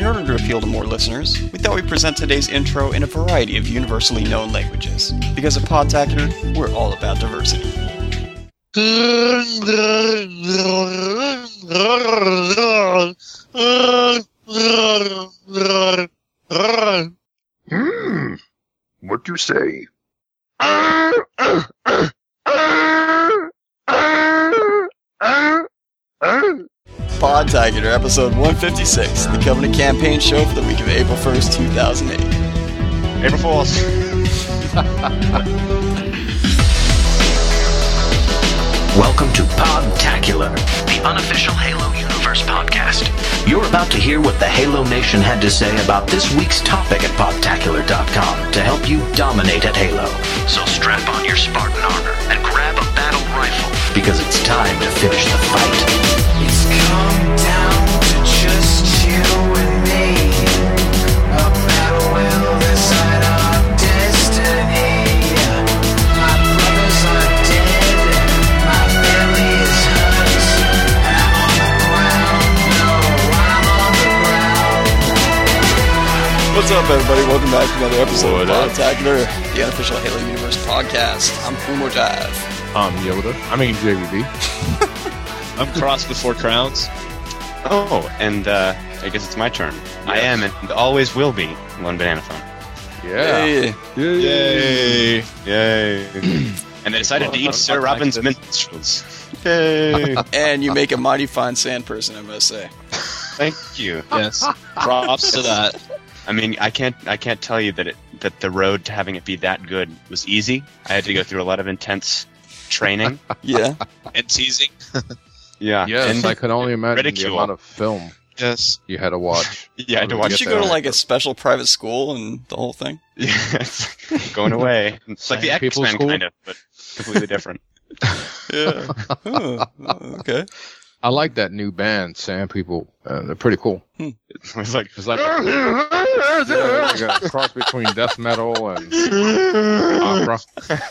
order to appeal to more listeners, we thought we'd present today's intro in a variety of universally known languages. Because at Podtacular, we're all about diversity. What you say? Podtacular, episode 156, the Covenant Campaign show for the week of April 1st, 2008. April Fools. Welcome to Podtacular, the unofficial Halo Universe podcast. You're about to hear what the Halo Nation had to say about this week's topic at Podtacular.com to help you dominate at Halo. So strap on your Spartan armor and grab a battle rifle, because it's time to finish the fight. It's come down to just you and me. A battle will decide our destiny. My brothers are dead, my family is hurt, and I'm on the ground. No, I'm on the ground. What's up, everybody? Welcome back to another episode of Podtacular, the unofficial Halo Universe podcast. I'm Fumo Dive. I'm Yoda. JVB. I'm Cross Before Crowns. Oh, and I guess it's my turn. Yes. I am and always will be one banana phone. Yeah. Hey. Yay! Yay! And they decided to eat Sir Robin's minstrels. Yay! And you make a mighty fine sand person, I must say. Thank you. Yes. Props to that. I mean, I can't tell you that the road to having it be that good was easy. I had to go through a lot of intense training. Yeah. And teasing. Yeah. Yes, and I could only imagine ridicule. the amount of film Yes. you had to watch. Yeah, I had to watch. Did you go to like a special private school and the whole thing? Yeah, it's going away. It's like the People's X-Men school? kind of, but completely different. Yeah. Oh, okay. I like that new band, Sand People. They're pretty cool. It was like like a cross between death metal and opera.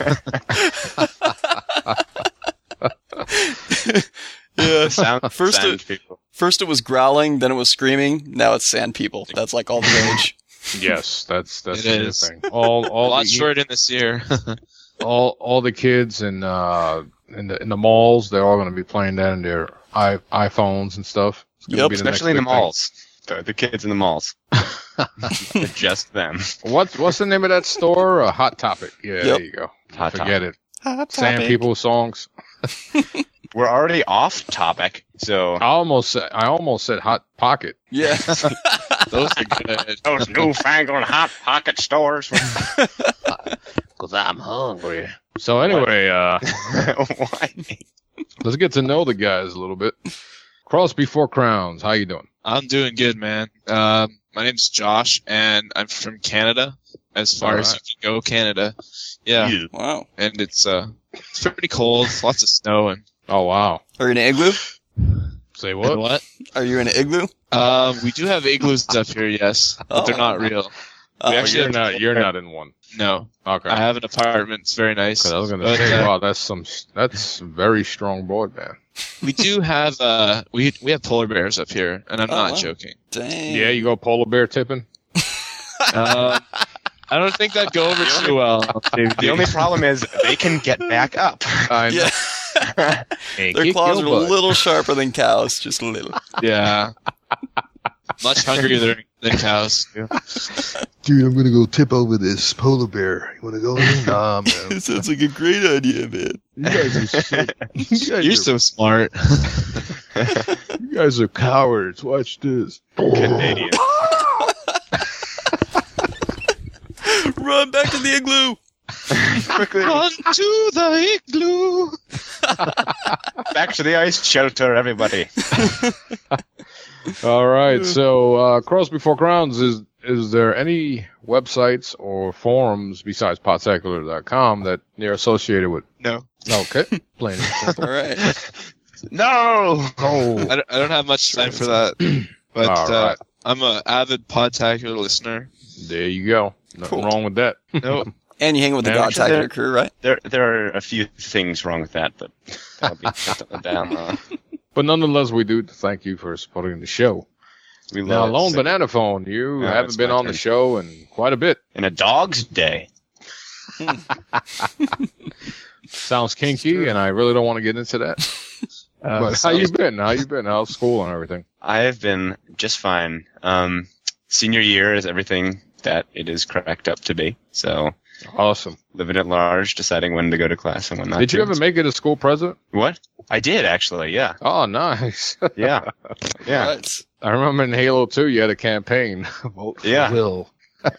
Yeah. First it was growling, then it was screaming. Now it's sand people. That's like all the rage. Yes, that's It the is. thing. All Lots the, for it in this year. all the kids in the malls, they're all going to be playing that in their iPhones and stuff. It's gonna Yep, be the especially in next the big malls. The kids in the malls. Just them. thing. What's the name of that store? Hot Topic. Yeah, Yep. there you go. Hot Forget Topic. it. Hot Sand topic. People songs. We're already off topic, so I almost said Hot Pocket. Yeah. Those are good. those newfangled hot pocket stores. Cause I'm hungry. So anyway, Why? let's get to know the guys a little bit. Cross Before Crowns. How you doing? I'm doing good, man. My name's Josh, and I'm from Canada. As far as you can go, Canada. Yeah. Wow. And it's pretty cold. Lots of snow and Oh wow. Are you in an igloo? Say and what? what? Are you in an igloo? We do have igloos up here, yes, but they're not real. Oh, We actually You're not in one. No, Okay. I have an apartment. It's very nice. 'Cause I was gonna But, say, wow, that's very strong broadband. we do have we have polar bears up here, and I'm not wow. joking. Dang. Yeah, you go polar bear tipping. I don't think that'd go over too well. The only problem is they can get back up. I know. Yeah. And Their kick claws are your a butt. little sharper than cows, just a little. Yeah, much hungrier than cows. Dude, I'm gonna go tip over this polar bear. You wanna go? Nah, man. It sounds like a great idea, man. You guys are shit. You're so smart. You guys are cowards. Watch this. Canadian. Run back to the igloo. Quickly, Run to the igloo. back to the ice shelter, everybody. All right. So, Cross Before Crowns, is there any websites or forums besides Podtacular.com that you're associated with? No, Okay. Plain and simple. All right. No. Oh. I don't have much time for that. But All right. I'm an avid Podtacular listener. There you go. Nothing Cool. wrong with that. No, And you hang with the Yeah, actually, Godtacular crew, right? There are a few things wrong with that, but that'll be down. But nonetheless, we do thank you for supporting the show. We Now, love Lone it. Banana Phone, you Yeah, haven't it's been my on the turn. show in quite a bit. In a dog's day. Sounds kinky, and I really don't want to get into that. But how you been? How's school and everything? I have been just fine. Senior year is everything that it is cracked up to be. So Awesome. living at large, deciding when to go to class and when not Did you to. ever make it a school president? What? I did, actually, yeah. Oh, nice. Yeah. Yeah. Right. I remember in Halo 2, you had a campaign. Vote for Yeah. Will.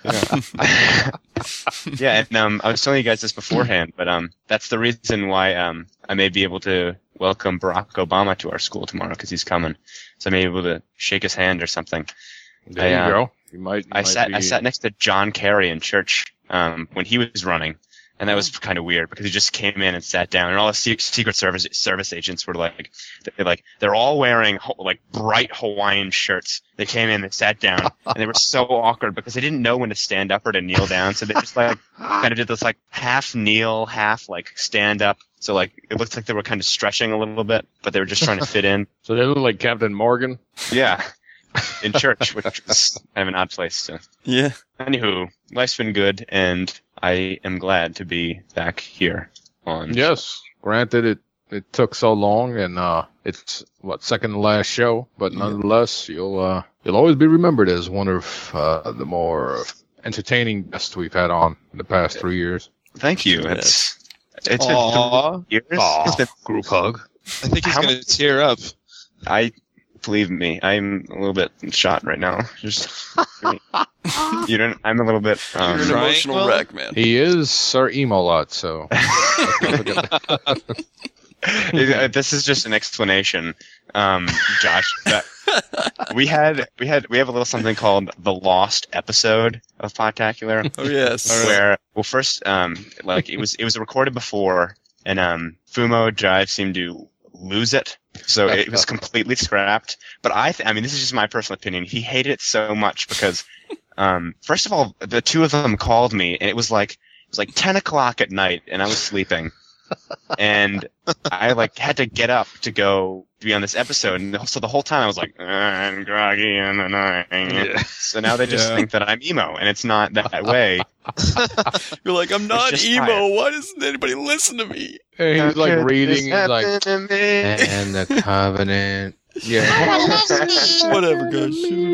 Yeah, and I was telling you guys this beforehand, but that's the reason why I may be able to welcome Barack Obama to our school tomorrow, because he's coming. So I may be able to shake his hand or something. There you go. You might. I sat next to John Kerry in church when he was running, and that was kind of weird because he just came in and sat down, and all the Secret Service agents were they're all wearing like bright Hawaiian shirts. They came in, they sat down, and they were so awkward because they didn't know when to stand up or to kneel down, so they just like kind of did this like half kneel, half like stand up. So like it looked like they were kind of stretching a little bit, but they were just trying to fit in. So they look like Captain Morgan. Yeah. In church, which was kind of an odd place to. Yeah. Anywho, life's been good, and I am glad to be back here on. Yes. Granted, it took so long, and it's second to last show, but nonetheless, you'll always be remembered as one of the more entertaining guests we've had on in the past 3 years. Thank you. Yes. It's Aw. been 3 years. Aw. It's been, Group hug. I think he's How gonna tear up. believe me, I'm a little bit shot right now. Just you don't. I'm a little bit. You're an Triangle? emotional wreck, man. He is Sir Emo-Lot, so. This is just an explanation, Josh. That we have a little something called the lost episode of Podtacular. Oh, yes. Where first like it was recorded before, and Fumo Jive seemed to lose it, so it was completely scrapped. But I mean, this is just my personal opinion. He hated it so much because first of all, the two of them called me, and it was like 10 o'clock at night, and I was sleeping. And I like had to get up to go be on this episode, and so the whole time I was like, I'm groggy and annoying. Yeah. So now they just Yeah. think that I'm emo, and it's not that way. You're like, I'm not just emo. tired. Why doesn't anybody listen to me? And he's like reading, he's like, Happen to me. and the covenant. Yeah. Whatever, guys.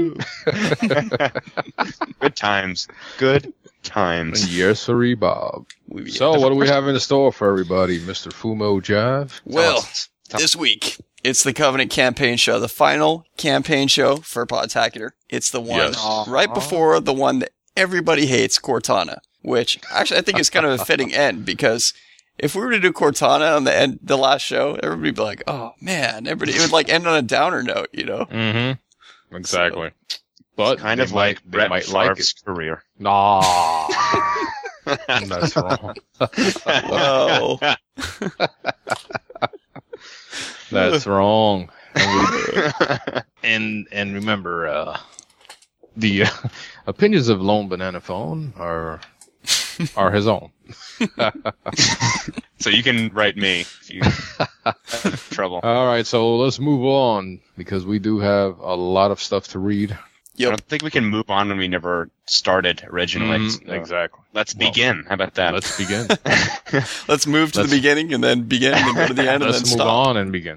Good times. Good times. Yes, sirree, Bob. So, what do we have in store for everybody, Mr. Fumo Jive? Well, this week, it's the Covenant campaign show, the final campaign show for Podtacular. It's the one Yes. right before the one that everybody hates, Cortana, which actually I think is kind of a fitting end, because if we were to do Cortana on the last show, everybody would be like, oh man, it would like end on a downer note, you know? Mm-hmm. Exactly. But Kind they of like they Brett might like Favre's it. career. Nah. That's wrong. Wow. That's wrong. And remember, the opinions of Lone Banana Phone are his own. So you can write me if you have trouble. All right, so let's move on because we do have a lot of stuff to read. I don't think we can move on when we never started originally. So Exactly. let's begin. How about that? Let's begin. Let's move to the beginning and then begin and then go to the end and Let's then move stop. on and begin.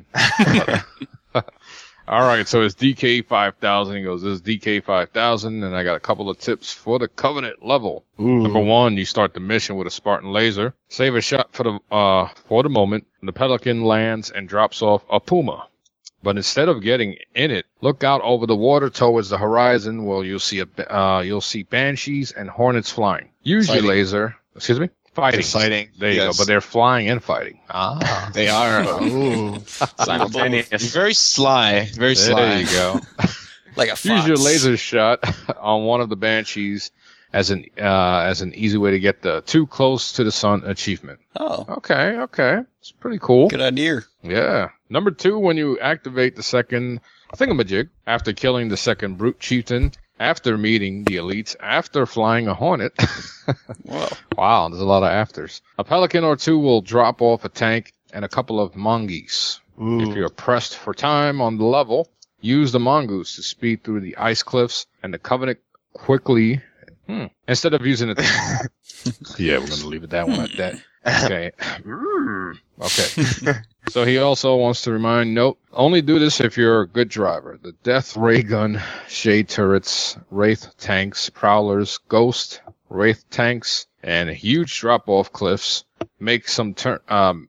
All right, so it's DK5000. He goes, this is DK5000, and I got a couple of tips for the Covenant level. Number one, you start the mission with a Spartan laser. Save a shot for the moment. The Pelican lands and drops off a Puma. But instead of getting in it, look out over the water towards the horizon where you'll see Banshees and Hornets flying. Use your Fighting. laser. Excuse me? Fighting. Fighting. There you Yes. go. But they're flying and fighting. They are. Ooh. Simultaneous. Very sly. Very There sly. you go. Like a fox. Use your laser shot on one of the Banshees as an easy way to get the Too Close to the Sun achievement. Oh, Okay. It's pretty cool. good idea. Yeah. Number two, when you activate the second thingamajig after killing the second Brute Chieftain, after meeting the elites, after flying a Hornet. Whoa. Wow, there's a lot of afters. A Pelican or two will drop off a tank and a couple of mongoose. If you're pressed for time on the level, use the mongoose to speed through the ice cliffs, and the Covenant quickly, instead of using it. Yeah, we're going to leave it that one at that. Okay. Okay. So he also wants to remind, note, only do this if you're a good driver. The Death Ray Gun, Shade Turrets, Wraith Tanks, Prowlers, Ghost, Wraith Tanks, and huge drop-off cliffs make some turns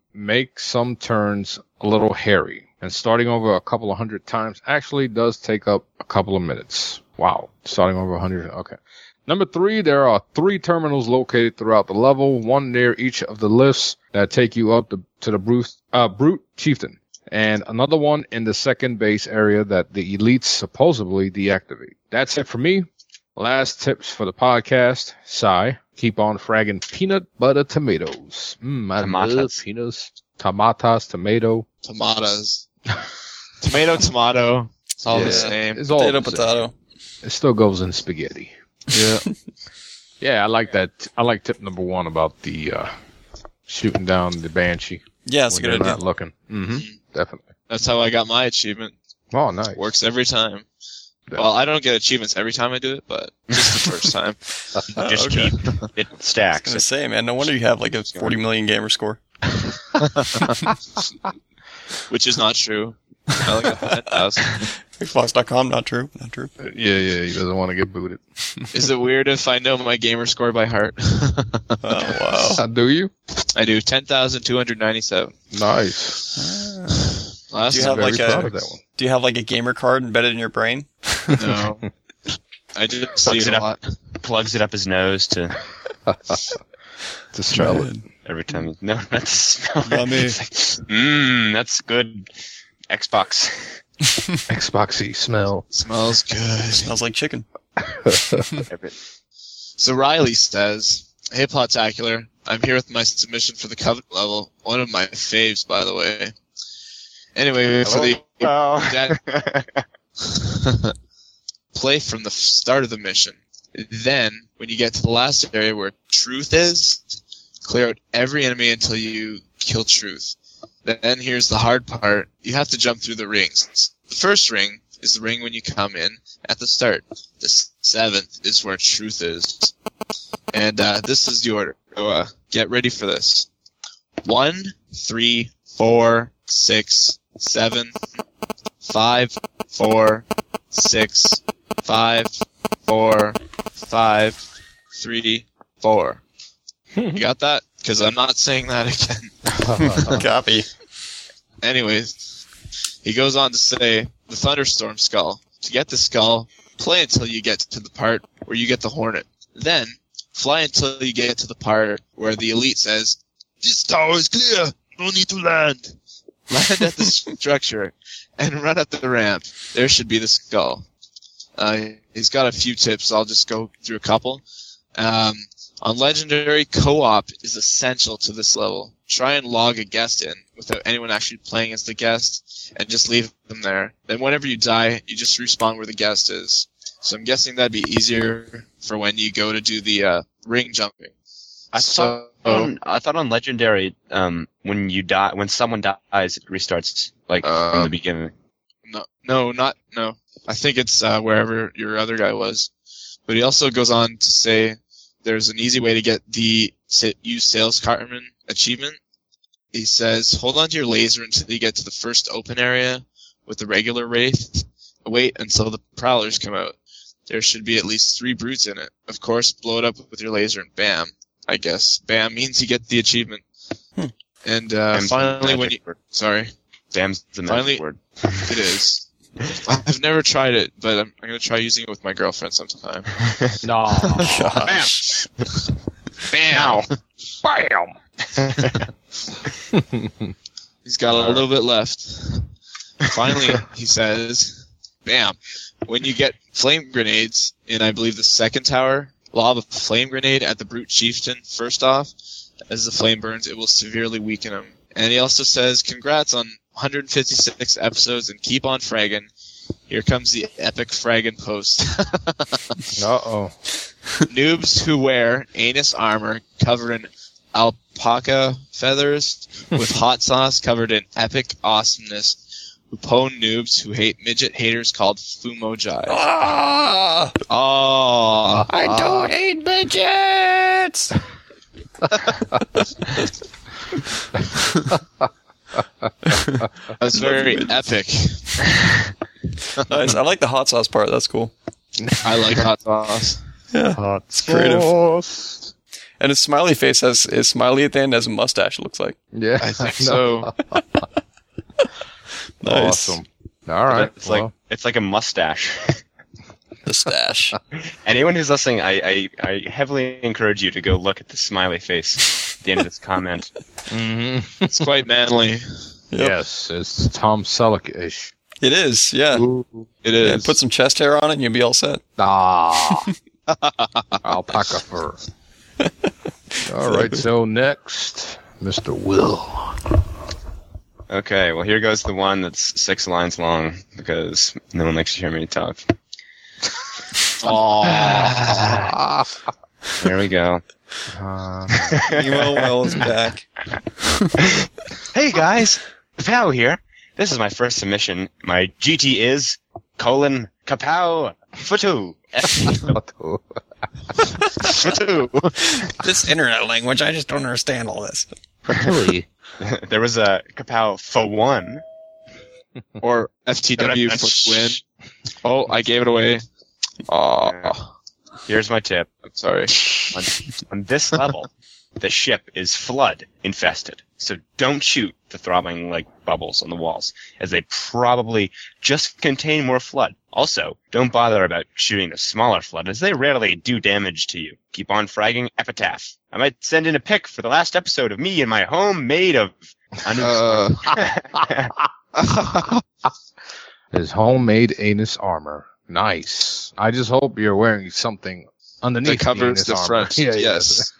a little hairy. And starting over a couple of 100 times actually does take up a couple of minutes. Wow. Starting over 100. Okay. Number 3, there are 3 terminals located throughout the level, one near each of the lifts that take you up to the Brute Chieftain, and another one in the second base area that the elites supposedly deactivate. That's it for me. Last tips for the podcast. Sai, keep on fragging peanut butter tomatoes. I love peanuts. Tomatoes. Tomato. It's all the same. It's all Potato, the same. potato. It still goes in spaghetti. Yeah. Yeah, I like that. I like tip number 1 about the shooting down the Banshee. Yeah, it's a when good they're idea. not looking. Definitely. That's how I got my achievement. Oh, nice. Works every time. Yeah. Well, I don't get achievements every time I do it, but just the first time. Just okay. keep it I was stacks. gonna say, man, no wonder you have like a 40 million gamer score. Which is not true. I like 100,000. Xbox.com, not true. Not true. Yeah, he doesn't want to get booted. Is it weird if I know my gamer score by heart? Oh, wow. Do you? I do 10,297. Nice. Last Do you have Very like proud a of that one. Do you have like a gamer card embedded in your brain? No. I just see Plugs it it a lot. Plugs it up his nose to To smell it. every time. No, not to smell. Yummy. It's like, that's good. Xbox. Xboxy smell. Smells good. Smells like chicken. So Riley says, "Hey, Plot-tacular, I'm here with my submission for the Covenant level. One of my faves, by the way. Anyway, for the play from the start of the mission. Then, when you get to the last area where Truth is, clear out every enemy until you kill Truth. Then here's the hard part. You have to jump through the rings. The first ring is the ring when you come in at the start. The 7th is where Truth is. And this is the order. So, get ready for this. 1, 3, 4, 6, 7, 5, 4, 6, 5, 4, 5, 3, 4. You got that? Because I'm not saying that again. Copy. Anyways, he goes on to say, the Thunderstorm Skull. To get the skull, play until you get to the part where you get the Hornet. Then, fly until you get to the part where the Elite says, this tower is clear, no need to land. Land at the structure, and run up the ramp. There should be the skull. He's got a few tips, I'll just go through a couple. On Legendary, co-op is essential to this level. Try and log a guest in without anyone actually playing as the guest, and just leave them there. Then whenever you die, you just respawn where the guest is. So I'm guessing that'd be easier for when you go to do the ring jumping. I thought on Legendary, when someone dies, it restarts from the beginning. No. I think it's wherever your other guy was. But he also goes on to say there's an easy way to get the use Sales Cartman achievement. He says, hold on to your laser until you get to the first open area with the regular Wraith. Wait until the Prowlers come out. There should be at least 3 brutes in it. Of course, blow it up with your laser and bam. I guess. Bam means you get the achievement. And finally when you... Sorry. Bam's the magic word. It is. I've never tried it, but I'm going to try using it with my girlfriend sometime. No. Gosh. Bam! Bam! He's got a little bit left. Finally, he says, bam. When you get flame grenades in, I believe, the second tower, lob a flame grenade at the Brute Chieftain first off. As the flame burns, it will severely weaken him. And he also says, congrats on 156 episodes and keep on fragging. Here comes the epic fragging post. Uh-oh. Noobs who wear anus armor covered in alpaca feathers with hot sauce covered in epic awesomeness Upone noobs who hate midget haters called Fumo Jive. Ah! Oh, I don't hate midgets! that's very epic. Nice. I like the hot sauce part. That's cool. I like hot sauce. Yeah. It's creative. Sauce. And his smiley face is smiley at the end, has a mustache, it looks like. Yeah, I think so. Nice. Awesome. All right. It's like a mustache. The stash. Anyone who's listening, I heavily encourage you to go look at the smiley face at the end of this comment. Mm-hmm. It's quite manly. Yep. Yes, it's Tom Selleck-ish. It is, yeah. It Yeah, is. put some chest hair on it and you'll be all set. Ah, alpaca fur. All right, so next, Mr. Will. Okay, well here goes the one that's 6 lines long because no one likes to hear me talk. There we go. Emo Will is back. Hey guys, Kapow here. This is my first submission. My GT is Kapow Futu. Futu. This internet language, I just don't understand all this. There was a Kapow for 1. Or FTW for win. Oh, I gave it away. Oh, Here's my tip. I'm sorry. On this level, the ship is flood infested. So don't shoot the throbbing like bubbles on the walls, as they probably just contain more flood. Also, don't bother about shooting the smaller flood, as they rarely do damage to you. Keep on fragging Epitaph. I might send in a pic for the last episode of me in my home made of... His homemade anus armor. Nice. I just hope you're wearing something underneath That covers the the anus front. armor. Yes.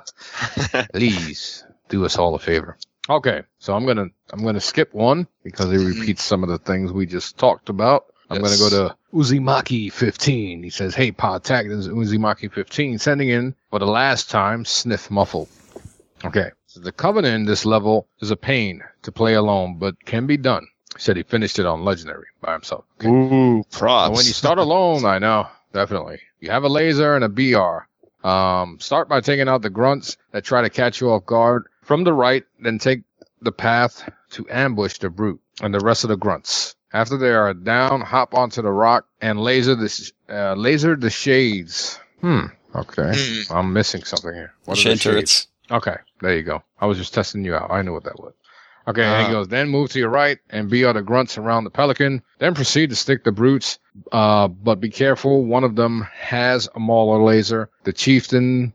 Please do us all a favor. Okay, so I'm gonna skip one because it repeats some of the things we just talked about. I'm Yes. gonna go to Uzumaki 15. He says, "Hey, Podtac, this is Uzumaki 15 sending in for the last time. Sniff muffle." Okay, so the Covenant in this level is a pain to play alone, but can be done. He said he finished it on Legendary by himself. Okay. Ooh, props. So when you start alone, I know, definitely. You have a laser and a BR. Start by taking out the grunts that try to catch you off guard from the right, then take the path to ambush the brute and the rest of the grunts. After they are down, hop onto the rock and laser the shades. Okay. I'm missing something here. What are the Shade shades? turrets. Okay, there you go. I was just testing you out. I knew what that was. Okay, and he goes, then move to your right and BR the grunts around the pelican. Then proceed to stick the brutes, but be careful. One of them has a mauler laser. The chieftain,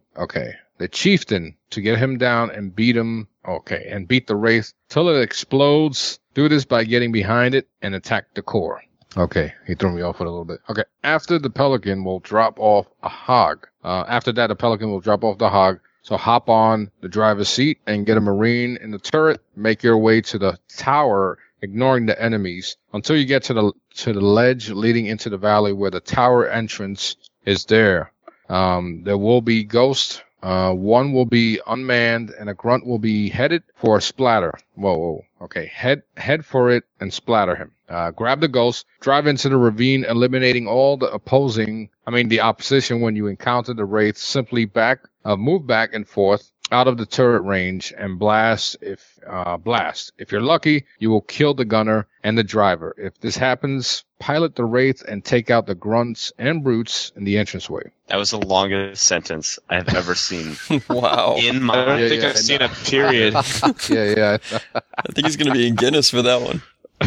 to get him down and beat him, and beat the wraith till it explodes. Do this by getting behind it and attack the core. Okay, he threw me off for a little bit. Okay, after the pelican will drop off a hog. After that, the pelican will drop off the hog. So hop on the driver's seat and get a Marine in the turret. Make your way to the tower, ignoring the enemies, until you get to the ledge leading into the valley where the tower entrance is there. There will be ghosts. One will be unmanned and a grunt will be headed for a splatter. Whoa. Okay. Head for it and splatter him. Grab the ghost, drive into the ravine, eliminating all the opposition when you encounter the wraith. Simply move back and forth out of the turret range and blast. If you're lucky, you will kill the gunner and the driver. If this happens, pilot the wraith and take out the grunts and brutes in the entranceway. That was the longest sentence I have ever seen Wow. in I my... don't think I've seen a period. Yeah. I think he's going to be in Guinness for that one.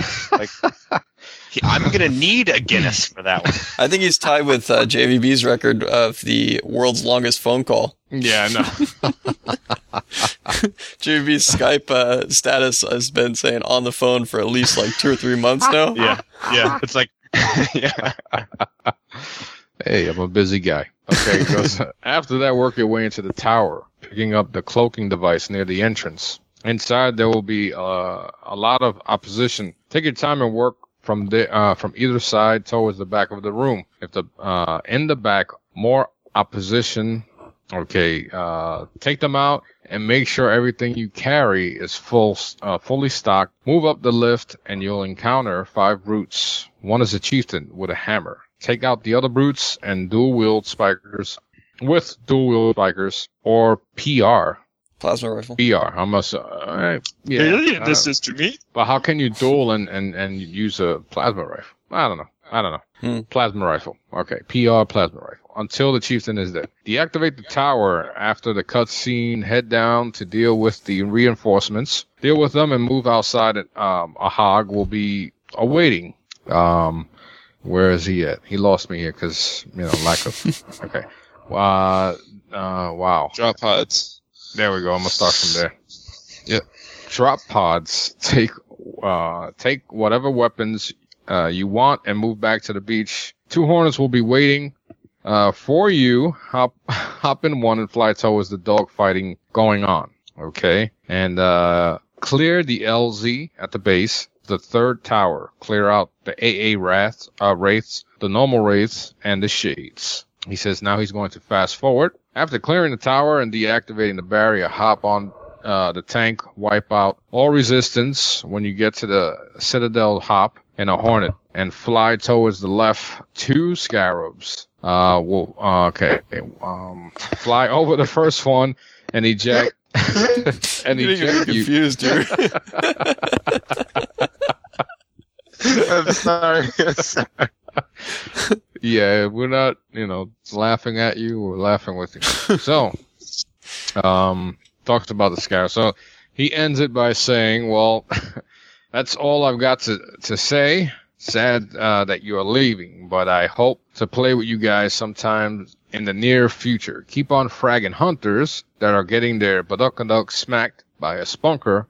I'm going to need a Guinness for that one. I think he's tied with JVB's record of the world's longest phone call. Yeah, no. JVB's Skype status has been saying on the phone for at least like 2 or 3 months now. Yeah. It's like... yeah. Hey, I'm a busy guy. Okay, he goes, after that, work your way into the tower, picking up the cloaking device near the entrance. Inside, there will be a lot of opposition. Take your time and work from either side towards the back of the room. If in the back, more opposition. Okay, take them out and make sure everything you carry is fully stocked. Move up the lift and you'll encounter 5 brutes. One is a chieftain with a hammer. Take out the other brutes and dual-wield spikers or PR. Plasma rifle. PR. I must. Yeah. This is to me. But how can you duel and use a plasma rifle? I don't know. Plasma rifle. Okay. PR plasma rifle. Until the chieftain is dead. Deactivate the tower after the cutscene. Head down to deal with the reinforcements. Deal with them and move outside. A hog will be awaiting. Where is he at? He lost me here because, lack of. Okay. Wow. Drop pods. There we go. I'm gonna start from there. Yep. Drop pods. Take whatever weapons you want and move back to the beach. 2 hornets will be waiting for you. Hop in one and fly towards the dog fighting going on. Okay, and clear the LZ at the base. The 3rd tower. Clear out the AA wraiths, the normal wraiths, and the shades. He says now he's going to fast forward. After clearing the tower and deactivating the barrier, hop on the tank, wipe out all resistance. When you get to the Citadel, hop in a Hornet and fly towards the left. 2 Scarabs. Fly over the first one and eject. And eject you. Confused, dude. I'm sorry. Yeah, we're not, laughing at you. We're laughing with you. So, talks about the Scarab. So, he ends it by saying, well, that's all I've got to say. Sad that you are leaving, but I hope to play with you guys sometime in the near future. Keep on fragging hunters that are getting their baduk smacked by a spunker,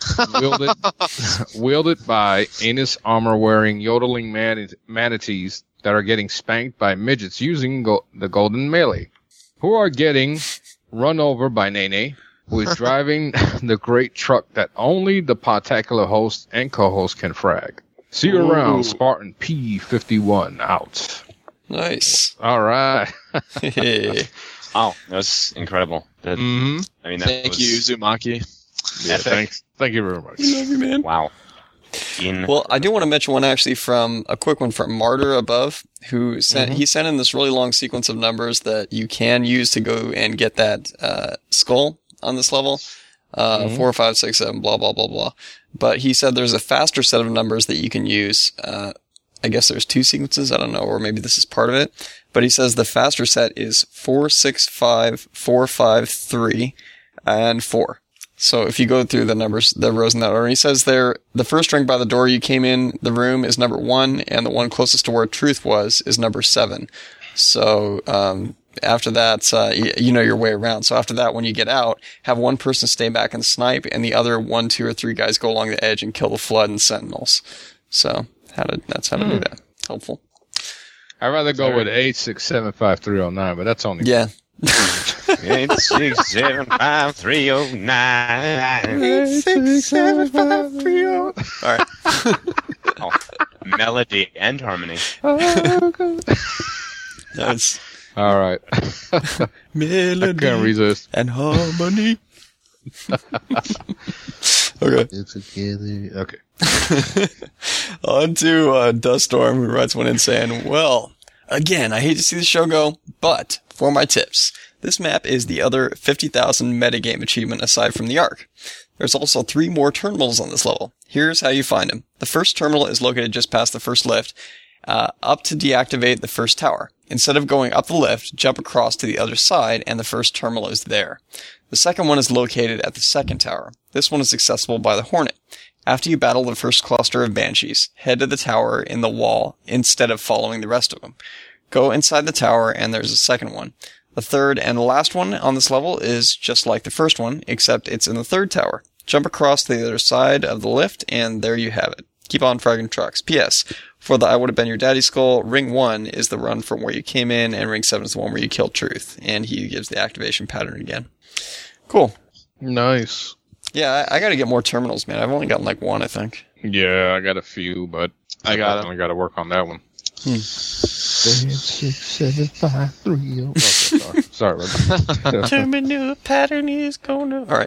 wielded by anus armor-wearing yodeling manatees that are getting spanked by midgets using the golden melee, who are getting run over by Nene, who is driving the great truck that only the Podtacular host and co-host can frag. See you around, Spartan P51 out. Nice. All right. Oh, that was incredible. I mean, Thank you, Uzumaki. Yeah, thanks. Thank you very much. Love you, man. Wow. Well, I do want to mention one actually a quick one from Martyr above, who sent in this really long sequence of numbers that you can use to go and get that skull on this level. 4, 5, 6, 7, blah, blah, blah, blah. But he said there's a faster set of numbers that you can use. I guess there's 2 sequences. I don't know, or maybe this is part of it. But he says the faster set is 4, 6, 5, 4, 5, 3, and 4. So if you go through the numbers, the rows in that order, he says there, the first ring by the door you came in the room is number 1, and the one closest to where truth was is number 7. So, after that, you know your way around. So after that, when you get out, have one person stay back and snipe, and the other 1, 2, or 3 guys go along the edge and kill the flood and sentinels. So that's how to do that. Helpful. I'd rather go with 8, 6, 7, 5, 3, 0, 9, but that's only 8, 6, 7, 5, 3, 0, 9. 8, 6, 7, 5, 3, 0. All right. Oh, melody and harmony. That's all right. melody. I can't resist. And harmony. Okay. It's together. Okay. On to Duststorm, who writes one in saying, well, again, I hate to see the show go, but for my tips, this map is the other 50,000 metagame achievement aside from the Ark. There's also 3 more terminals on this level. Here's how you find them. The first terminal is located just past the first lift, up to deactivate the first tower. Instead of going up the lift, jump across to the other side, and the first terminal is there. The second one is located at the second tower. This one is accessible by the Hornet. After you battle the first cluster of Banshees, head to the tower in the wall instead of following the rest of them. Go inside the tower, and there's a second one. The third and the last one on this level is just like the first one, except it's in the third tower. Jump across to the other side of the lift, and there you have it. Keep on fragging trucks. P.S. For the I Would Have Been Your Daddy skull, Ring 1 is the run from where you came in, and Ring 7 is the one where you killed Truth. And he gives the activation pattern again. Cool. Nice. Yeah, I gotta get more terminals, man. I've only gotten like 1, I think. Yeah, I got a few, but I got definitely got to work on that one. 6, 7, 5, 3. Okay, sorry. Sorry. Terminal pattern is gonna. All right.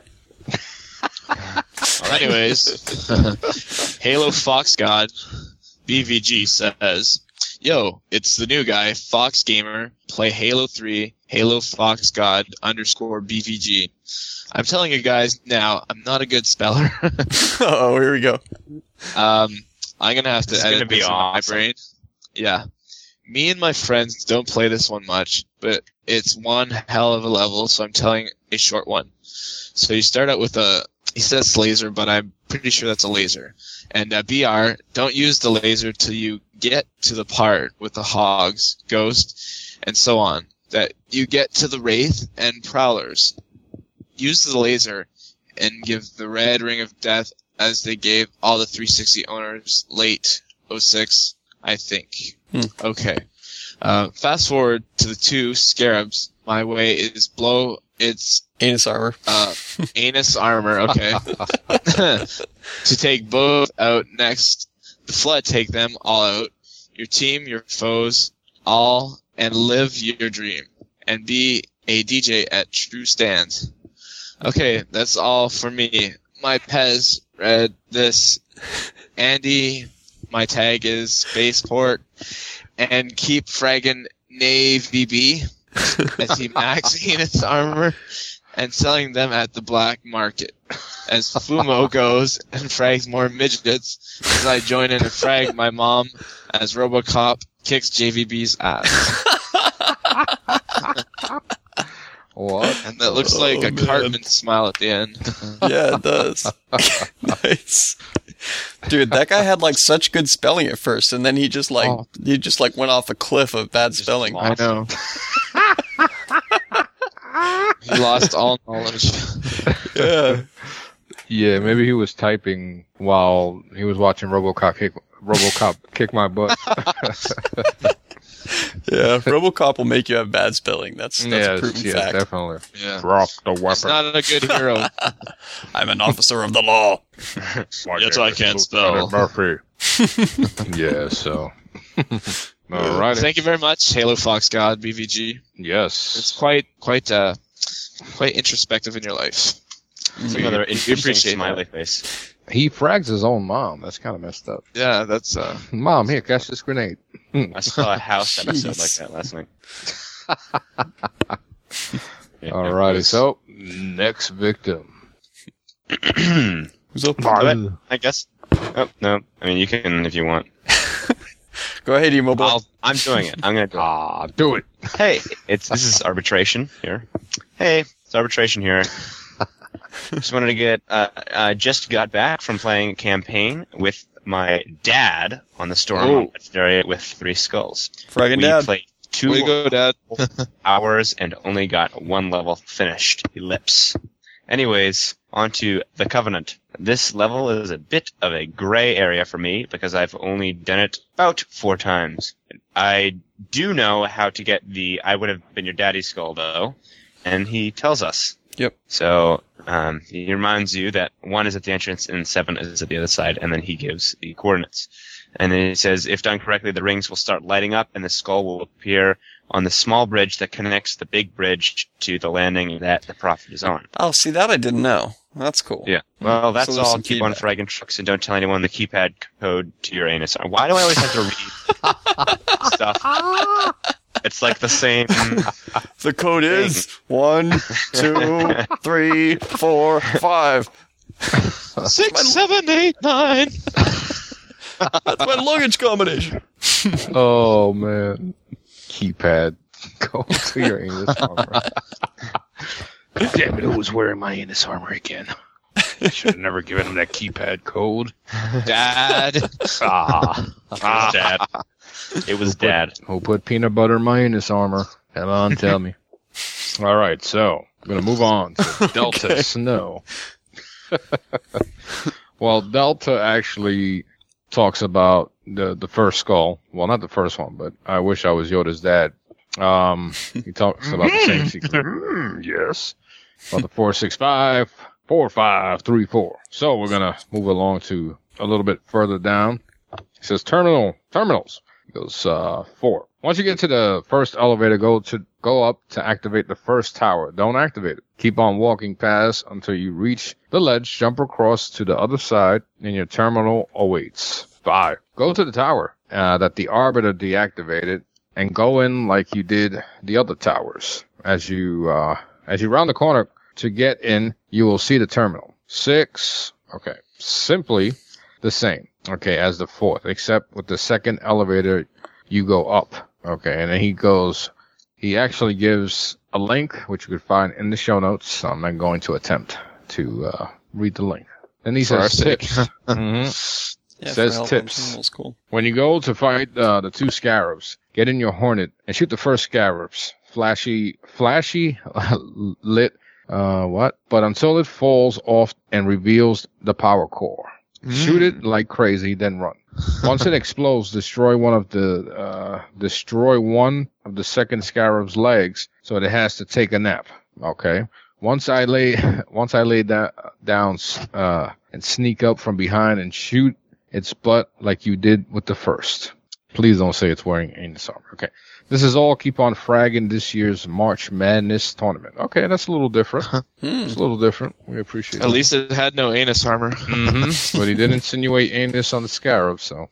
Anyways, Halo Fox God BVG says, "Yo, it's the new guy, Fox Gamer. Play Halo 3, Halo Fox God _BVG. I'm telling you guys now, I'm not a good speller. Oh, here we go. I'm gonna have to This is edit gonna be this in my awesome. brain. Yeah, me and my friends don't play this one much, but it's one hell of a level. So I'm telling a short one. So you start out with he says laser, but I'm pretty sure that's a laser. And BR, don't use the laser till you get to the part with the hogs, ghost, and so on. That you get to the wraith and prowlers. Use the laser and give the red ring of death as they gave all the 360 owners late 06, I think. Okay. Fast forward to the 2 scarabs. My way is blow its Anus armor. anus armor, okay. To take both out next. The flood take them all out. Your team, your foes, all, and live your dream. And be a DJ at True Stands. Okay, that's all for me. My Pez read this. Andy, my tag is Spaceport. And keep fragging Navy B as he maxing its armor and selling them at the black market. As Fumo goes and frags more midgets as I join in and frag my mom as Robocop kicks JVB's ass. What? And that looks like a man. Cartman smile at the end. Yeah, it does. Nice. Dude, that guy had like such good spelling at first, and then he just like went off a cliff of bad spelling. I know. He lost all knowledge. Yeah. Yeah, maybe he was typing while he was watching RoboCop kick my butt. Yeah, RoboCop will make you have bad spelling. That's a proven fact. Definitely. Yeah. Drop the weapon. He's not a good hero. I'm an officer of the law. That's why I can't spell. Murphy. Yeah, so. All right. Thank you very much, Halo Fox God BVG. Yes. It's quite introspective in your life. It's another interesting appreciate smiley face. He frags his own mom. That's kind of messed up. Yeah, that's Mom, here, catch this grenade. I saw a House episode like that last night. Yeah, Alrighty, so next victim. Who's up? I guess. Oh, no. I mean, you can if you want. Go ahead, Emo Boy. I'm doing it. I'm going to do it. Do it. Hey, this is arbitration here. Hey, it's arbitration here. Just wanted to get, just got back from playing a campaign with my dad on the Storm area with 3 skulls. Fragging We Dad. played way to 2 go, Dad. hours and only got 1 level finished. Ellipse. Anyways, on to the Covenant. This level is a bit of a gray area for me because I've only done it about 4 times. I do know how to get the I would have been your daddy's skull though, and he tells us. Yep. So he reminds you that 1 is at the entrance and 7 is at the other side, and then he gives the coordinates. And then he says, if done correctly, the rings will start lighting up and the skull will appear on the small bridge that connects the big bridge to the landing that the Prophet is on. Oh, see, that I didn't know. That's cool. Yeah. Well, that's So there's all. some Keep on feedback. fragging trucks and don't tell anyone the keypad code to your anus. Why do I always have to read stuff? It's like the same. The code is 1, 2, 3, 4, 5. 6, 7, 8, 9. That's my luggage combination. Oh, man. Keypad. Go to your anus armor. Damn it, who was wearing my anus armor again? I should have never given him that keypad code. Dad. Dad. It was Dad. Who put peanut butter in my anus armor? Come on, tell me. All right, so I'm going to move on to Delta Snow. Well, Delta actually talks about the first skull. Well, not the first one, but I wish I was Yoda's dad. He talks about the same secret. Yes. About the 465, 4534. So we're going to move along to a little bit further down. It says terminals. He goes, 4. Once you get to the first elevator, go up to activate the first tower. Don't activate it. Keep on walking past until you reach the ledge. Jump across to the other side, and your terminal awaits. 5. Go to the tower that the Arbiter deactivated, and go in like you did the other towers. As you round the corner to get in, you will see the terminal. 6. Okay. Simply the same. Okay, as the 4th, except with the second elevator, you go up. Okay, and then he actually gives a link, which you could find in the show notes. So I'm not going to attempt to read the link. Then he says tips. Yeah, Says for tips. That's cool. When you go to fight the 2 scarabs, get in your Hornet and shoot the first scarabs. Flashy lit, but until it falls off and reveals the power core. Shoot it like crazy, then run. Once it explodes, destroy one of the second scarab's legs, so it has to take a nap. Okay. Once I lay down and sneak up from behind and shoot its butt like you did with the first. Please don't say it's wearing anus armor. Okay. This is all keep on fragging this year's March Madness tournament. Okay, that's a little different. It's a little different. We appreciate it. At least it had no anus armor. But he did insinuate anus on the scarab, so.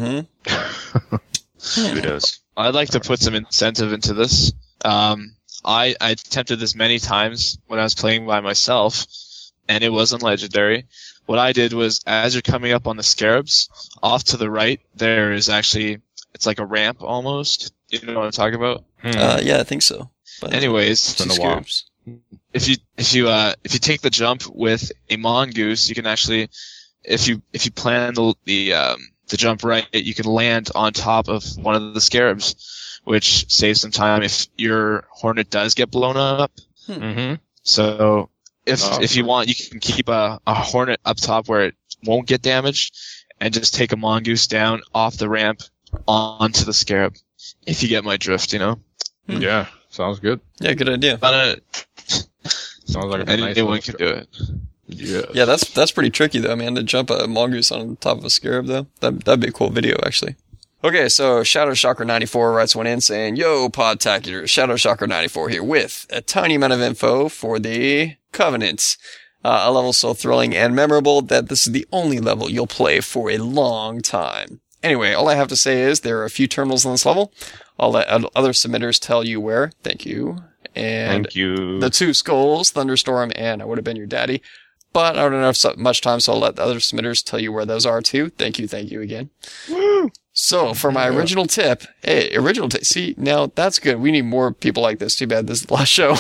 Kudos. I'd like to put some incentive into this. I attempted this many times when I was playing by myself, and it wasn't legendary. What I did was, as you're coming up on the scarabs, off to the right, there is actually, it's like a ramp almost. You know what I'm talking about? Yeah, I think so. But Anyways, two been a while. scarabs. if you take the jump with a mongoose, you can actually, if you plan the jump right, you can land on top of one of the scarabs, which saves some time if your Hornet does get blown up. So if you want, you can keep a Hornet up top where it won't get damaged, and just take a mongoose down off the ramp onto the scarab. If you get my drift, you know. Yeah, sounds good. Yeah, good idea. But Sounds like a nice anyone little can strat. do it. Yeah. Yeah, that's pretty tricky though, man. To jump a mongoose on top of a scarab though, that'd be a cool video actually. Okay, so Shadow Shocker 94 writes one in saying, "Yo, Podtacular, Shadow Shocker 94 here with a tiny amount of info for the Covenant. A level so thrilling and memorable that this is the only level you'll play for a long time. Anyway, all I have to say is there are a few terminals on this level. I'll let other submitters tell you where. Thank you. And Thank you. the 2 skulls, Thunderstorm, and I Would Have Been Your Daddy. But I don't have much time, so I'll let the other submitters tell you where those are too. Thank you again. Woo! So for my original tip, see, now that's good. We need more people like this. Too bad this is the last show.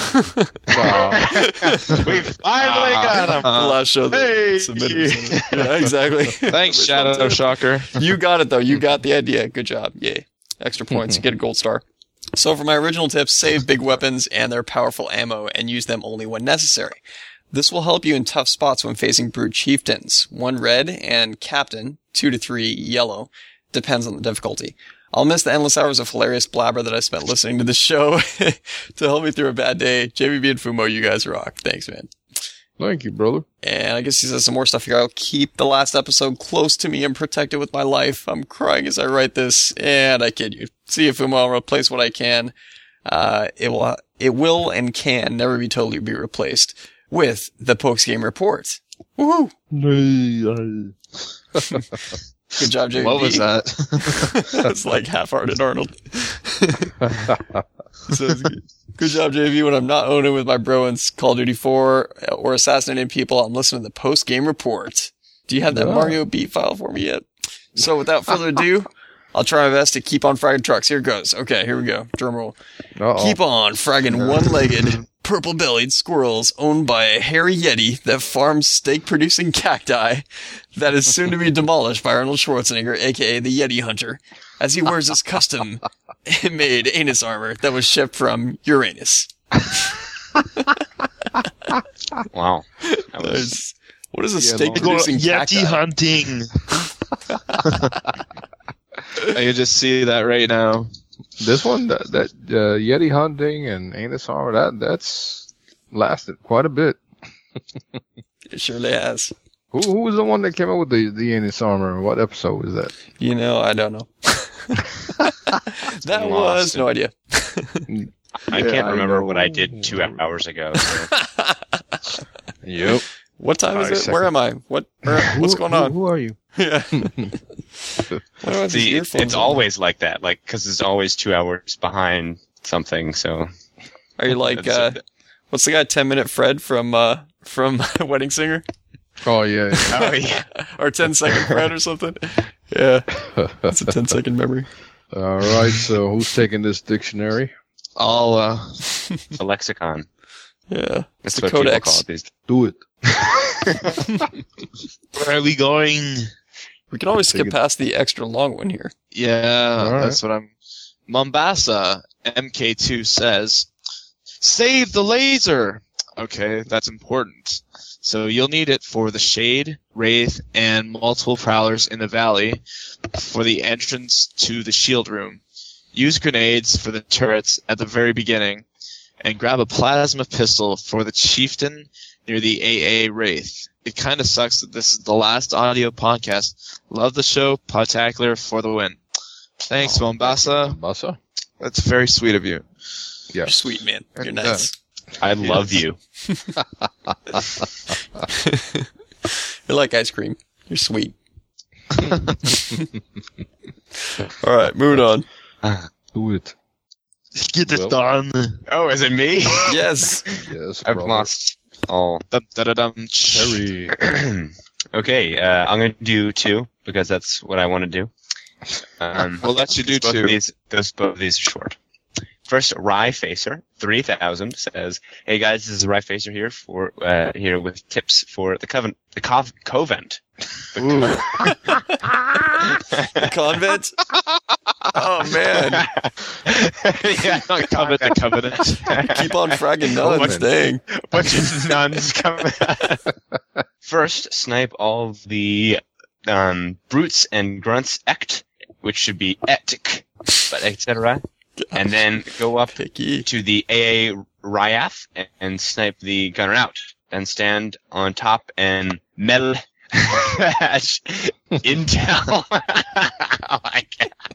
We finally got him. The last show that Hey! submitted. Yeah, exactly. Thanks, Shadow Shocker. You got it though. You got the idea. Good job. Yay. Extra points. You get a gold star. So for my original tips, save big weapons and their powerful ammo and use them only when necessary. This will help you in tough spots when facing brute chieftains. 1 red and captain, 2 to 3 yellow. Depends on the difficulty. I'll miss the endless hours of hilarious blabber that I spent listening to this show to help me through a bad day. JBB and Fumo, you guys rock. Thanks, man. Thank you, brother. And I guess he says some more stuff here. I'll keep the last episode close to me and protect it with my life. I'm crying as I write this, and I kid you. See you, Fumo. I'll replace what I can. It will and can never be totally be replaced with the Pokes Game Report. Woohoo! Good job, JBB. What was that? That's like half-hearted Arnold. Sounds good. Good job, JV. When I'm not owning with my bro in Call of Duty 4 or assassinating people, I'm listening to the post-game report. Do you have that Mario beat file for me yet? So without further ado, I'll try my best to keep on fragging trucks. Here it goes. Okay, here we go. Drum roll. Keep on fragging one-legged, purple-bellied squirrels owned by a hairy yeti that farms steak-producing cacti that is soon to be demolished by Arnold Schwarzenegger, aka the Yeti Hunter, as he wears his custom-made anus armor that was shipped from Uranus. Wow. That was, What is a steak-producing cacti? Yeti hunting. I can just see that right now. This one, that Yeti hunting and anus armor, that's lasted quite a bit. It surely has. Who was the one that came up with the anus armor? What episode was that? You know, I don't know. That was no idea. I can't remember what I did 2 hours ago. So. Yep. What time is 5 it? seconds. Where am I? What's going on? Who are you? Yeah. See, it's always like that, like, because it's always 2 hours behind something, so. Are you like, what's the guy, 10-Minute Fred from Wedding Singer? Oh, yeah. Oh, yeah. Or 10-Second Fred or something? Yeah. That's a 10-second memory. All right, so who's taking this dictionary? I'll, A lexicon. Yeah. It's That's the what people Codex. call it these days. Do it. where are we going? We can always skip Take it. past the extra long one here. Yeah, All right. that's what I'm. Mombasa MK2 says, "Save the laser." Okay, that's important. So you'll need it for the Shade, Wraith, and multiple Prowlers in the valley for the entrance to the shield room. Use grenades for the turrets at the very beginning, and grab a plasma pistol for the Chieftain near the AA Wraith. It kind of sucks that this is the last audio podcast. Love the show. Podtacular for the win. Thanks, Mombasa. Mombasa? That's very sweet of you. You're Yes. sweet, man. You're And, nice. I love you. You're like ice cream. You're sweet. All right, moving on. Do it. Get this done. Oh, is it me? Yes. Yes, I've brother. lost all. Dum-da-da-dum. Harry. Okay, I'm going to do 2 because that's what I want to do. We'll let you do both 2. Of these, both of these are short. First, Rye Facer 3000 says, "Hey guys, this is Rye Facer here here with tips for the Covent. The convent? Oh, man. Yeah, not Covenant. Keep on fragging nuns, dang. bunch of nuns coming. First, snipe all the brutes and grunts ect, which should be etic, but etc. And then go up Picky. to the AA Ryath and snipe the gunner out. Then stand on top and mel intel. Oh my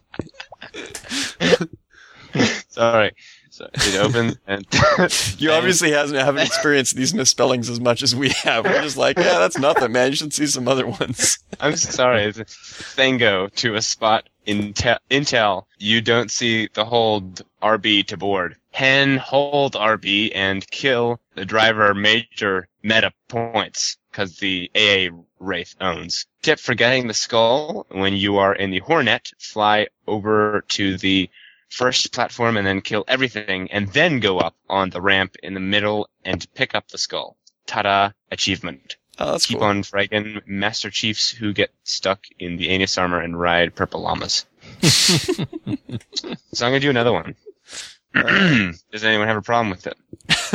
god. Sorry. So it opens and You obviously haven't experienced these misspellings as much as we have. We're just like, yeah, that's nothing, man. You should see some other ones. I'm sorry. It's a Thango to a spot intel. You don't see the hold RB to board. Hen hold RB and kill the driver major meta points because the AA Wraith owns. Tip for getting the skull: when you are in the Hornet, fly over to the first platform and then kill everything and then go up on the ramp in the middle and pick up the skull. Ta-da! Achievement. Oh, that's Keep cool. on fragging Master Chiefs who get stuck in the Anus armor and ride purple llamas. So I'm gonna do another one. Does anyone have a problem with it?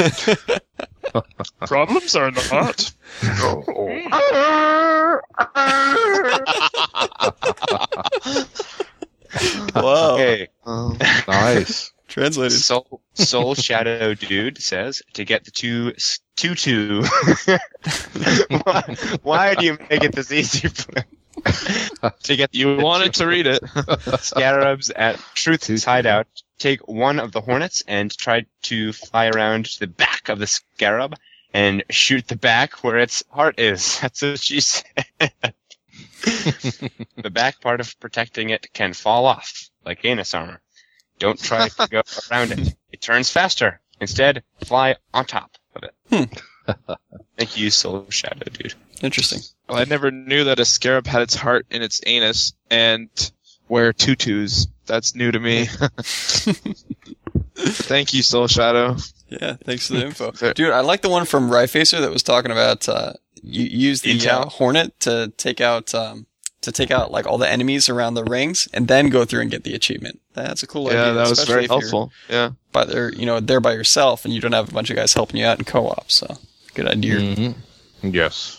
Problems are not. Wow. Okay. Nice. Translated. Soul Shadow Dude says to get the 2-2. Why do you make it this easy? To get You wanted to read it. scarabs at Truth's hideout, take one of the hornets and try to fly around to the back of the scarab and shoot the back where its heart is. That's what she said. The back part of protecting it can fall off, like Anus armor. Don't try to go around it. It turns faster. Instead, fly on top of it. Thank you, Soul Shadow Dude. Interesting. Well, I never knew that a scarab had its heart in its anus and wear tutus. That's new to me. Thank you, Soul Shadow. Yeah, thanks for the info. Dude, I like the one from Ryfacer that was talking about you use the Intel. Hornet to take out like all the enemies around the rings and then go through and get the achievement. That's a cool idea. Yeah, that was especially very if you're helpful. Yeah. By there by yourself and you don't have a bunch of guys helping you out in co-op. So good idea. Mm-hmm. Yes.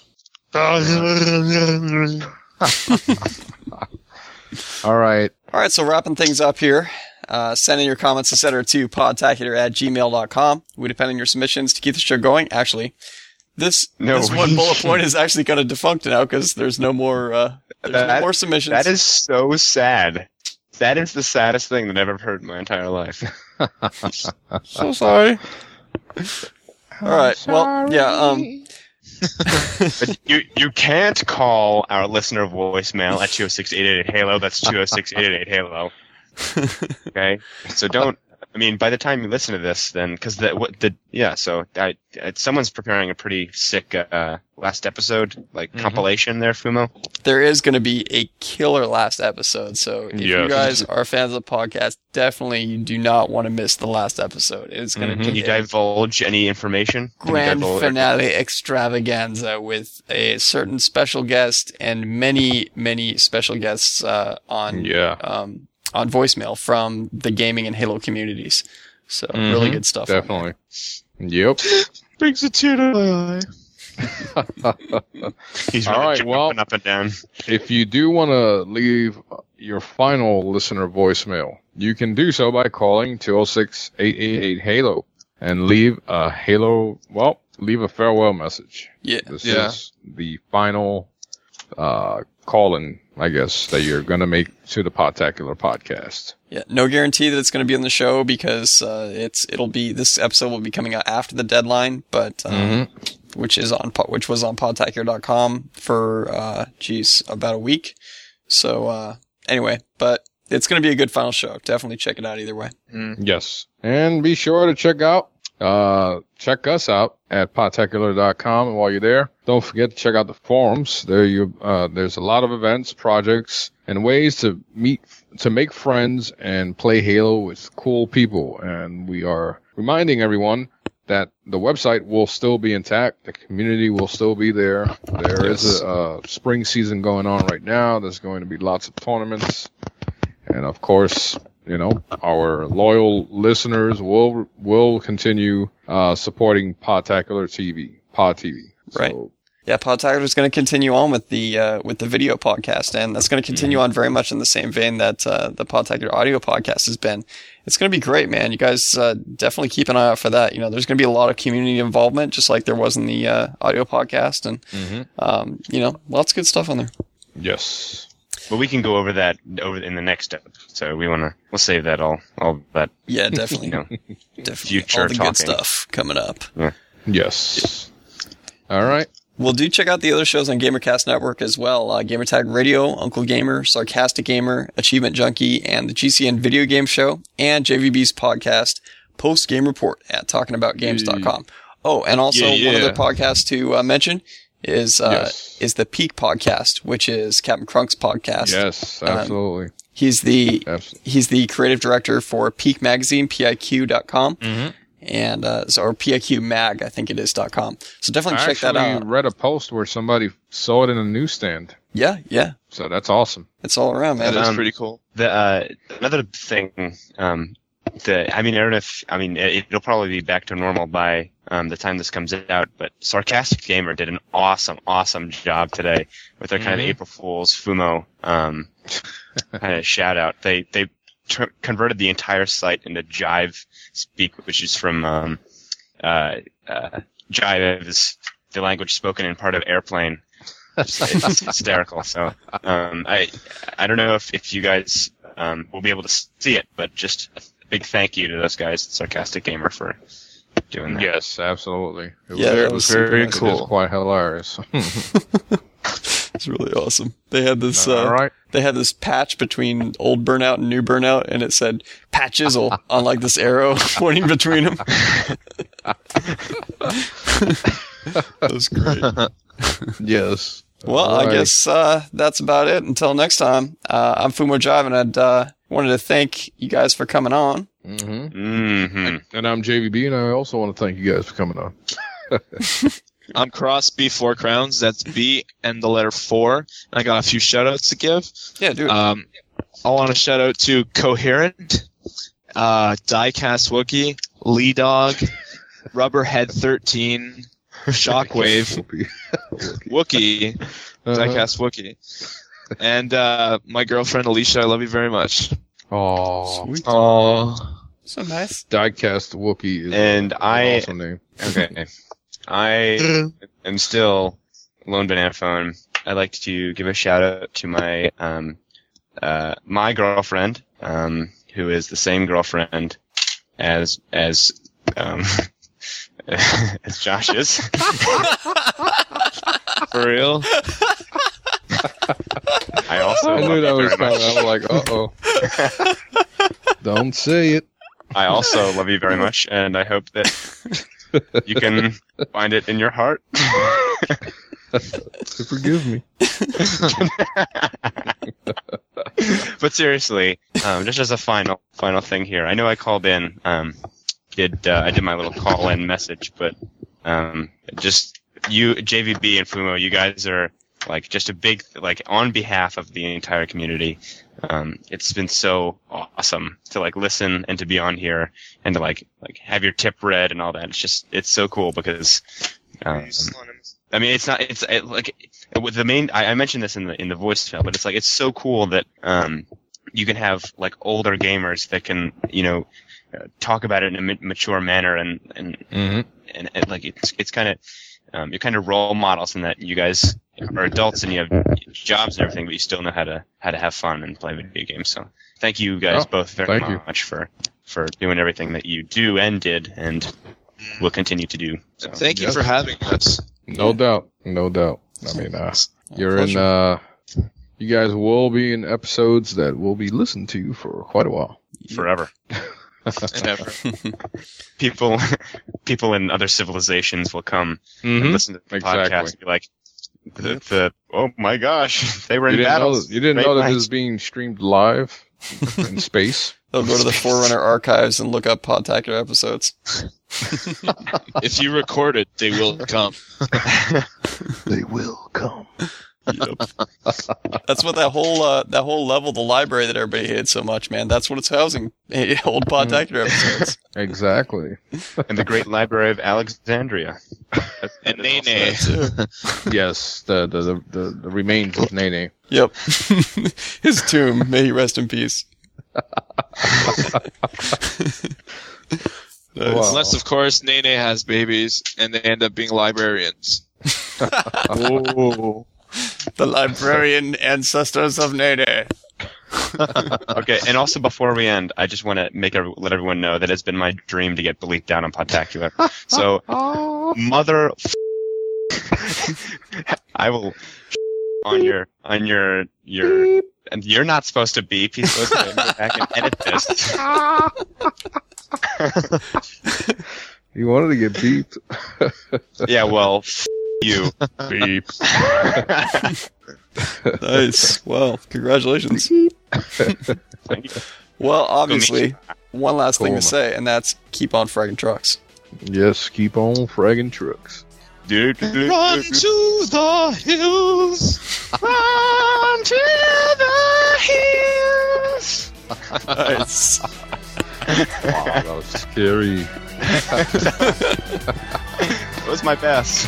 All right. All right, so wrapping things up here. Send in your comments, etc. to podtacular@gmail.com. We depend on your submissions to keep the show going. Actually, this one bullet point is actually kind of defunct now because there's no more no more submissions. That is so sad. That is the saddest thing that I've ever heard in my entire life. So sorry. All right. Well, yeah. But you can't call our listener voicemail at 206-888-HALO. That's 206-888-HALO. Okay? So don't... I mean, by the time you listen to this, then... Because someone's preparing a pretty sick last episode, compilation there, Fumo. There is going to be a killer last episode, so if you guys are fans of the podcast, definitely you do not want to miss the last episode. It's going to be Can you divulge any information? grand finale extravaganza with a certain special guest and many, many special guests on voicemail from the gaming and Halo communities. So really good stuff. Definitely. Yep. Brings a tear to my eye. He's All right, jumping up and down. If you do want to leave your final listener voicemail, you can do so by calling 206-888-HALO and leave a farewell message. Yeah. This is the final call-in, I guess, that you're going to make to the Podtacular podcast. Yeah, no guarantee that it's going to be on the show because this episode will be coming out after the deadline, but which was on podtacular.com for about a week. So anyway, but it's going to be a good final show. Definitely check it out either way. Yes, and be sure to check us out at podtacular.com, and while you're there, don't forget to check out the forums. There's a lot of events, projects, and ways to make friends and play Halo with cool people. And we are reminding everyone that the website will still be intact. The community will still be there. There is a spring season going on right now. There's going to be lots of tournaments. And of course, our loyal listeners will continue supporting Podtacular TV, Pod TV. Right. So, yeah, Podtacular is going to continue on with the video podcast, and that's going to continue on very much in the same vein that the Podtacular audio podcast has been. It's going to be great, man. You guys definitely keep an eye out for that. There's going to be a lot of community involvement, just like there was in the audio podcast, and lots of good stuff on there. yes. But we can go over that in the next episode. So we'll save that all that. Yeah, definitely. Definitely. Future all the talking. good stuff coming up. Yes. All right. Well, do check out the other shows on Gamercast Network as well. Gamertag Radio, Uncle Gamer, Sarcastic Gamer, Achievement Junkie, and the GCN Video Game Show, and JVB's podcast, Post Game Report at talkingaboutgames.com. Oh, and also one other podcast to mention is the Peak Podcast, which is Captain Crunk's podcast. Yes, absolutely. He's the creative director for Peak Magazine, PIQ.com. And, or PIQ Mag, I think it is, .com. So definitely check that out. I read a post where somebody saw it in a newsstand. Yeah. So that's awesome. It's all around, man. That is pretty cool. Another thing, I don't know if, it'll probably be back to normal by, the time this comes out, but Sarcastic Gamer did an awesome job today with their kind of April Fool's Fumo, kind of shout out. They converted the entire site into Jive Speak, which is from Jive is the language spoken in part of Airplane. It's hysterical. So I don't know if you guys will be able to see it, but just a big thank you to those guys at Sarcastic Gamer for doing that. Yes, absolutely. That was was very super cool. nice. It was quite hilarious. It's really awesome. They had this, All right. they had this patch between old Burnout and new Burnout, and it said Patchizzle on like this arrow pointing between them. That was great. Yes. Well, All right. I guess that's about it. Until next time, I'm Fumo Jive, and I wanted to thank you guys for coming on. And I'm JVB, and I also want to thank you guys for coming on. I'm Cross B4 Crowns. That's B and the letter 4. And I got a few shout outs to give. Yeah, do it. I want to shout out to Coherent, Diecast Wookie, Lee Dog, Rubberhead 13, Shockwave, Wookie, Diecast Wookie, and my girlfriend Alicia. I love you very much. Oh, Sweet. Oh, So nice. Diecast Wookie is And an awesome name. Okay. I am still Lone Banana Phone. I'd like to give a shout out to my my girlfriend, who is the same girlfriend as as Josh's. For real? I also I knew love that you was very coming. much. I was like, don't say it. I also love you very much, and I hope that you can find it in your heart. Forgive me. But seriously, just as a final thing here, I know I called in, I did my little call-in message, but just you, JVB and Fumo, you guys are like just a big, like, on behalf of the entire community. It's been so awesome to like listen and to be on here and to like have your tip read and all that. It's so cool because I mean, with the main, I mentioned this in the voicemail, but it's like, it's so cool that, you can have like older gamers that can, talk about it in a mature manner and like, it's kind of, you're kind of role models in that you guys are adults and you have jobs and everything, but you still know how to have fun and play video games. So thank you guys both very much for doing everything that you do and did and will continue to do. So. Thank you for having us. No doubt. I mean, you're in, you guys will be in episodes that will be listened to for quite a while. Forever. And ever. People in other civilizations will come and listen to the podcast and be like, oh my gosh, they were in battles. You didn't know that this is being streamed live in space? They'll go to the Forerunner archives and look up Podtacular episodes. If you record it, they will come. They will come. Yep. That's what that whole level, the library that everybody hated so much, man. That's what it's housing. Old Podtacular episodes. Exactly. And the Great Library of Alexandria. And Nene. Yes, the remains of Nene. Yep. His tomb. May he rest in peace. Nice. Wow. Unless, of course, Nene has babies and they end up being librarians. Oh. The librarian ancestors of Nene. Okay, and also before we end, I just want to let everyone know that it's been my dream to get bleeped down on Podtacular. So, mother, I will on your, and you're not supposed to beep. He's supposed to go back and edit this. You wanted to get beeped. Yeah, well, you. Beep. Nice. Well, congratulations. Well, obviously, one last thing to say, and that's keep on fragging trucks. Yes, keep on fragging trucks. Run to the hills. Run to the hills. Nice. Wow, that was scary. That was my best.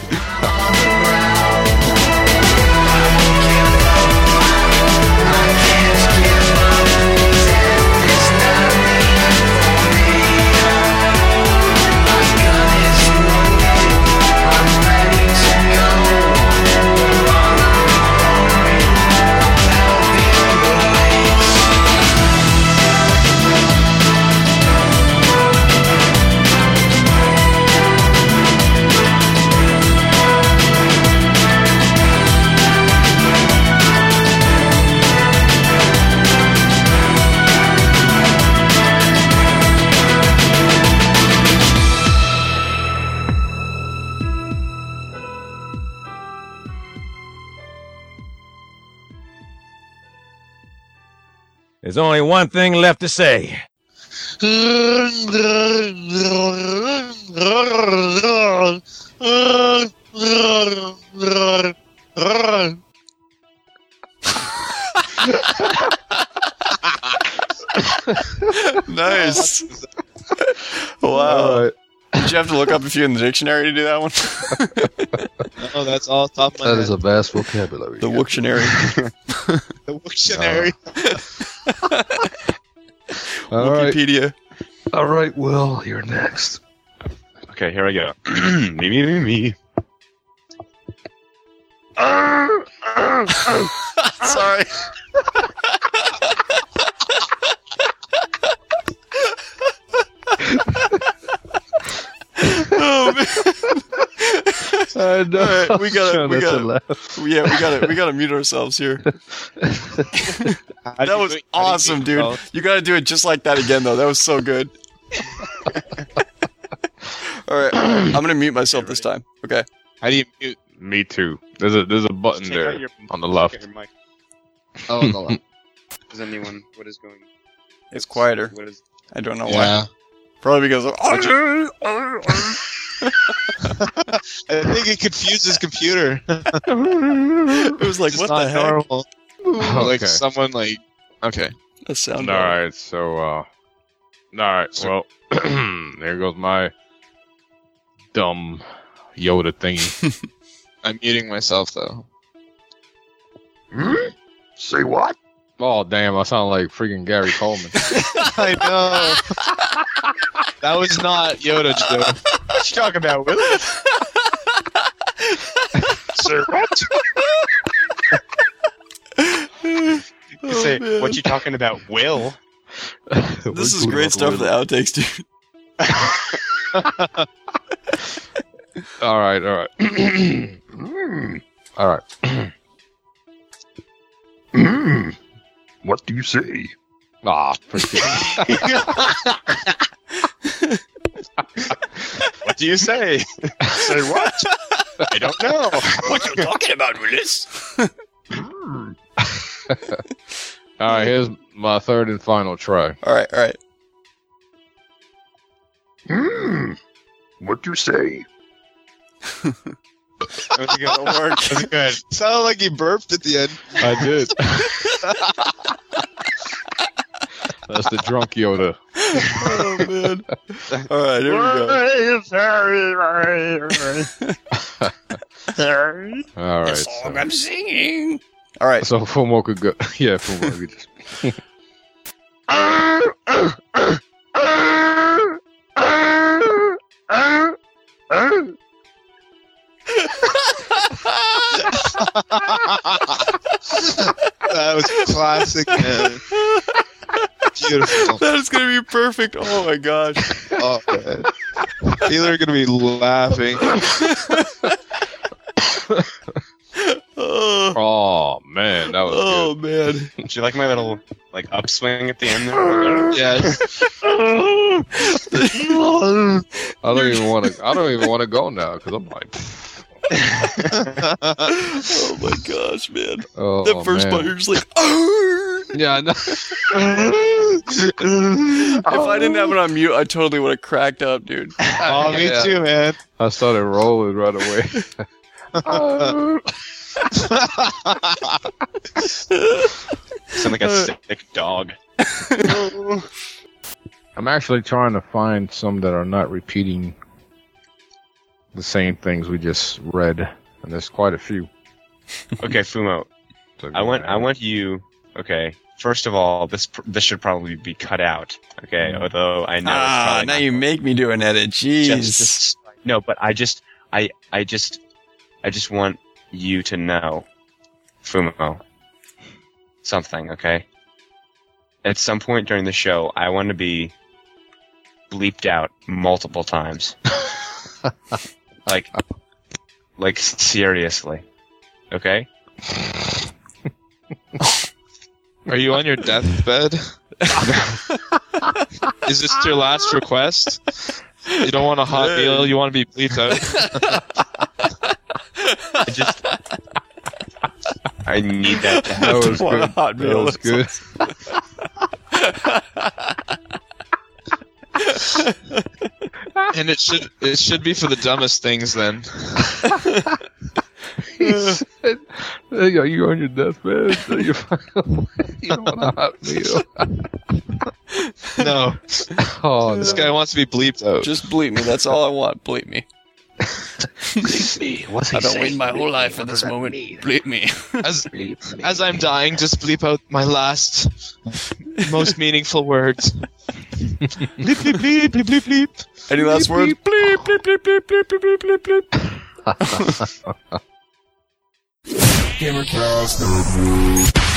There's only one thing left to say. Nice. Wow. Did you have to look up a few in the dictionary to do that one? No, that's all top of my That head. is a vast vocabulary. The Wiktionary. The Wiktionary. All right. Wikipedia. All right, Will, you're next. Okay, here I go. Me. Sorry. Oh man. I know. All right, we gotta laugh. we gotta mute ourselves here. That was awesome, dude. You gotta do it just like that again, though. That was so good. All right, I'm gonna mute myself this time. Okay. How do you mute? Me too. There's a button Take there out your- on the left. Take out your mic. Oh, on the left. Does anyone? What is going? It's quieter. What is? I don't know why. Yeah. Probably because of, I think it confused his computer. it was like, what the heck? Normal. Like Okay. someone like. Okay. That sound. All right, so all right, well, there goes my dumb Yoda thingy. I'm muting myself though. Say what? Oh damn, I sound like freaking Gary Coleman. I know. That was not Yoda, Joe. What you talking about, Willie? Sir, what? You say, man. what you talking about, Will? This is great stuff for the outtakes, dude. all right. All right. What do you say? Ah, freaking. What do you say? Say what? I don't know. What you talking about, Willis? All right, here's my third and final try. All right. What do you say? That was good. That was good. Sounded like he burped at the end. I did. That's the drunk Yoda. Oh man. All right, here we go. All right. Song I'm singing. All right. So Fumo could go. Yeah, Fumo could just. That was classic, man. Beautiful. That is gonna be perfect. Oh my gosh. Oh, man. People are gonna be laughing. Oh man, that was Oh man. Did you like my little upswing at the end there? Yes. good. I don't even want to go now because I'm like. Oh my gosh, man. Oh, That first man. part, you're just like, "Arr!" Yeah, I know. If I didn't have it on mute, I totally would have cracked up, dude. Oh, me Yeah. too, man. I started rolling right away. Sound like a sick dog. I'm actually trying to find some that are not repeating the same things we just read, and there's quite a few. Okay, Fumo. So, I want you. Okay. First of all, this should probably be cut out. Okay. Although I know it's probably now not you make me do an edit. Jeez. No, but I just want you to know, Fumo, something, okay? At some point during the show, I want to be bleeped out multiple times. like seriously. Okay? Are you on your deathbed? Is this your last request? You don't want a hot meal, you want to be bleeped out? I need that to That happen. was good. hot That meal. was good. And it should be for the dumbest things then. Hey, are you on your deathbed? You don't want a hot meal. No. Oh, This guy wants to be bleeped out. Just bleep me. That's all I want. Bleep me. What's he I've been saying? waiting my whole life for this moment. Bleep me. As I'm dying, just bleep out my last most meaningful words. Bleep, bleep, bleep, bleep, bleep, bleep. Any last words? Bleep, bleep, bleep, bleep, bleep, bleep, bleep, bleep, bleep. Gamercast.